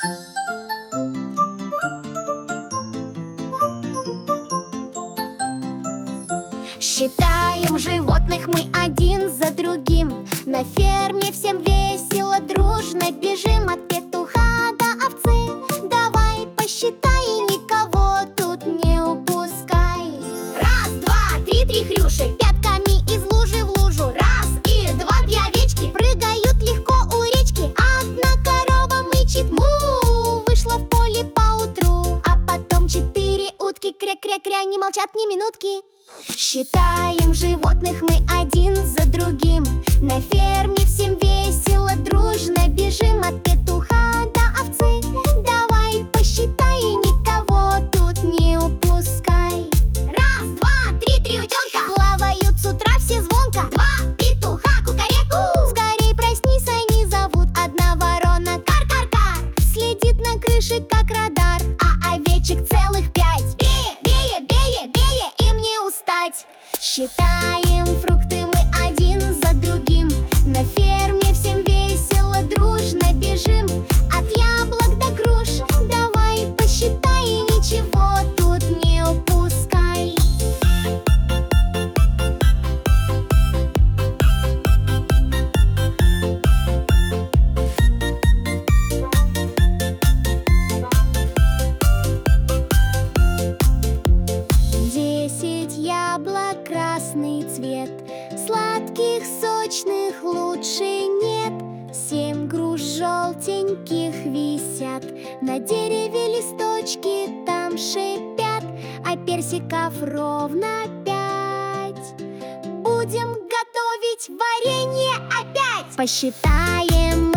Считаем животных мы один за другим. На ферме всем весело, дружно бежим. От петуха до овцы давай посчитай, никого тут не упускай. Раз, два, три хрюши пятками из лужи в лужу. Раз и два, две овечки прыгают легко у речки. Одна корова мычит му, вышла в поле поутру. А потом 4 утки кря-кря-кря, не молчат ни минутки. Считаем животных мы один за другим. На ферме всем весело, дружно бежим. От петуха до овцы давай посчитай, никого тут не упускай. Раз, два, три утенка плавают с утра все звонко. Два петуха кукареку, скорей проснись, они зовут. Одна ворона кар-кар-кар, следит на крыше как радар. А овечек целых 5. Им не устать. Считаем фрукты мы один за другим. На ферме всем весело, дружно бежим. От яблок до груш давай посчитай, ничего тут не упускай. Яблок красный цвет, сладких, сочных лучше нет. 7 груш желтеньких висят, на дереве листочки там шипят. А персиков ровно 5. Будем готовить варенье опять. Посчитаем